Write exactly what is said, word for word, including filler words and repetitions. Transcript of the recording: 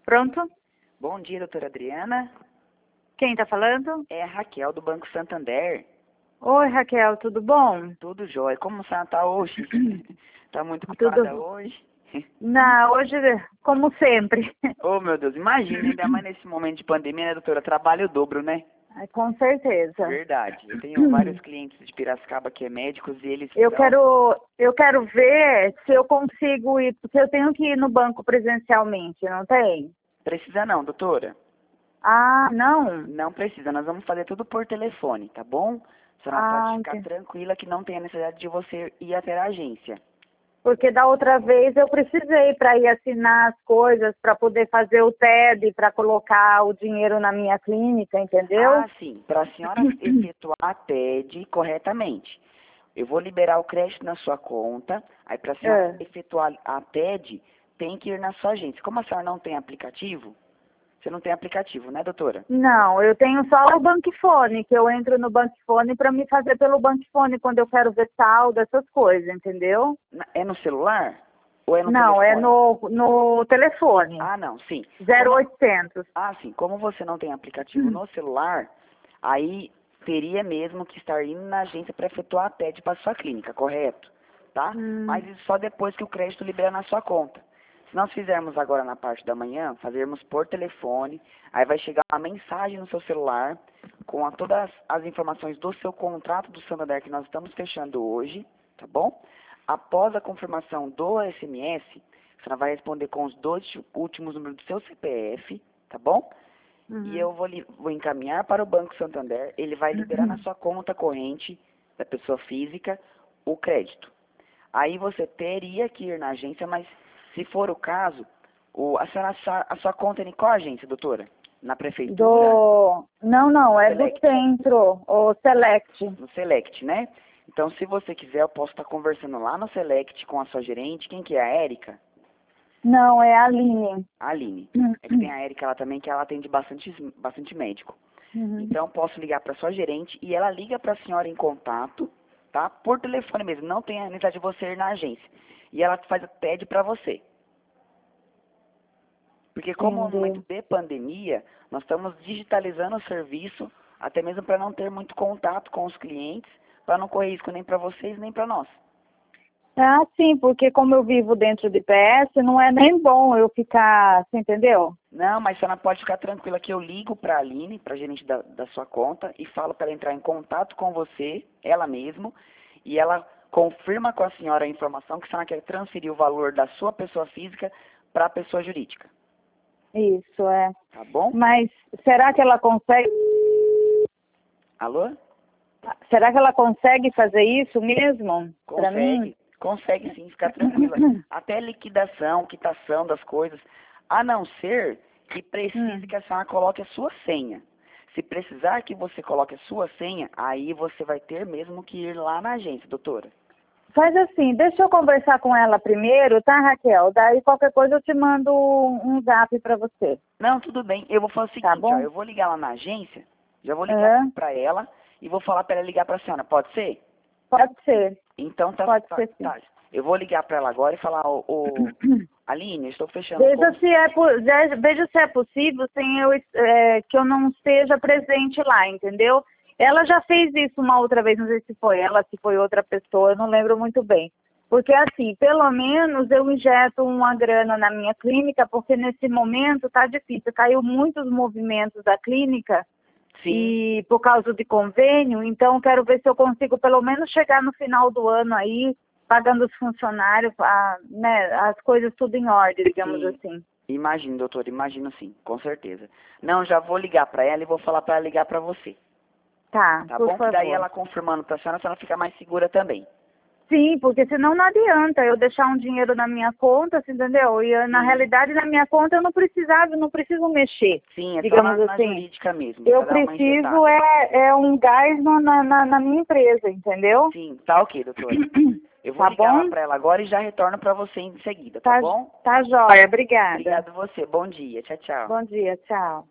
Pronto? Bom dia, doutora Adriana. Quem tá falando? É a Raquel do Banco Santander. Oi, Raquel, tudo bom? Tudo jóia. Como a senhora tá hoje? Tá muito ocupada Tudo. hoje? Não, hoje, como sempre. Oh, meu Deus, imagina, ainda mais nesse momento de pandemia, né, doutora? Trabalho o dobro, né? Com certeza. Verdade. Eu tenho vários clientes de Piracicaba que é médicos e eles Eu são... quero, eu quero ver se eu consigo ir, porque eu tenho que ir no banco presencialmente, não tem? Precisa não, doutora. Ah, não? Não precisa, nós vamos fazer tudo por telefone, tá bom? A senhora pode Ah, ficar ente- tranquila que não tem a necessidade de você ir até a agência. porque da outra vez eu precisei para ir assinar as coisas, para poder fazer o T E D, para colocar o dinheiro na minha clínica, entendeu? Ah, sim. Para a senhora efetuar a T E D corretamente, eu vou liberar o crédito na sua conta. Aí, para a senhora É. efetuar a T E D, tem que ir na sua agência. Como a senhora não tem aplicativo, você não tem aplicativo, né, doutora? Não, eu tenho só o Bankfone, que eu entro no Bankfone para me fazer pelo Bankfone quando eu quero ver saldo, essas coisas, entendeu? Na- É no celular? Ou é no Não, é telefone? no, no telefone, Ah, não, sim. zero Como, oitocentos. ah, sim. Como você não tem aplicativo no celular, aí teria mesmo que estar indo na agência para efetuar a T E D para sua clínica, correto? Tá? Hum, Mas isso só depois que o crédito liberar na sua conta. Se nós fizermos agora na parte da manhã, fazermos por telefone, aí vai chegar uma mensagem no seu celular com a- todas as informações do seu contrato do Santander que nós estamos fechando hoje, tá bom? Após a confirmação do S M S, você vai responder com os dois últimos números do seu C P F, tá bom? E uhum. eu vou, li- vou encaminhar para o Banco Santander, ele vai liberar na sua conta corrente da pessoa física o crédito. Aí você teria que ir na agência, mas se for o caso, o, a, senhora, sa- a sua conta é em qual agência, doutora? Na prefeitura? Do... Não, não, No é do Select? centro, o Select. No Select, né? Então, se você quiser, eu posso estar conversando lá no Select com a sua gerente. Quem que é? A Érica? Não, é a Aline. A Aline. É que tem a Érica lá também, que ela atende bastante, bastante médico. Uhum. Então, posso ligar para sua gerente e ela liga para a senhora em contato, tá? Por telefone mesmo, não tem a necessidade de você ir na agência. E ela faz a T E D para você. Porque como é um momento Entendi. de pandemia, nós estamos digitalizando o serviço, até mesmo para não ter muito contato com os clientes, para não correr risco nem para vocês, nem para nós. Ah, sim, porque como eu vivo dentro de P S, não é nem bom eu ficar, você entendeu? Não, mas a senhora pode ficar tranquila que eu ligo para a Aline, para a gerente da, da sua conta, e falo para ela entrar em contato com você, ela mesmo, e ela confirma com a senhora a informação que a senhora quer transferir o valor da sua pessoa física para a pessoa jurídica. Isso, é. Tá bom? Mas será que ela consegue, Alô? será que ela consegue fazer isso mesmo para mim? Consegue, consegue sim, ficar tranquila. Até liquidação, quitação das coisas, a não ser que precise Hum. que a senhora coloque a sua senha. Se precisar que você coloque a sua senha, aí você vai ter mesmo que ir lá na agência, doutora. Faz assim, deixa eu conversar com ela primeiro, tá, Raquel? Daí qualquer coisa eu te mando um um zap para você, Não, tudo bem. Eu vou fazer o tá seguinte, ó, bom? eu vou ligar lá na agência, já vou ligar É, para ela e vou falar para ela ligar para a senhora. Pode ser? pode ser, Então tá, pode tá, ser sim. tá. Eu vou ligar para ela agora e falar, ô, ô, Aline, eu estou fechando Veja com... se é, po- ve- veja se é possível sem eu, es- é, que eu não esteja presente lá, entendeu? Ela já fez isso uma outra vez, não sei se foi ela, se foi outra pessoa, eu não lembro muito bem. Porque assim, pelo menos eu injeto uma grana na minha clínica, porque nesse momento tá difícil, caiu muitos movimentos da clínica Sim, e por causa de convênio, então quero ver se eu consigo pelo menos chegar no final do ano aí, pagando os funcionários, a, né, as coisas tudo em ordem, digamos sim. assim. Imagino, doutor, imagino sim, com certeza. Não, já vou ligar para ela e vou falar para ela ligar para você. Tá, Tá por bom? Que daí favor. ela confirmando para a senhora, a senhora fica mais segura também. Sim, porque senão não adianta eu deixar um dinheiro na minha conta, você entendeu? E eu, na Sim, realidade na minha conta eu não precisava, eu não preciso mexer, sim, é só na, digamos na assim. jurídica mesmo, Eu para dar uma preciso injetada. é, é um gás no- na, na, na minha empresa, entendeu? Sim, tá ok, doutora. Eu vou Tá ligar lá bom? para ela agora e já retorno para você em seguida, tá Tá, bom? tá jóia, obrigada. Obrigado você, bom dia, tchau, tchau. Bom dia, tchau.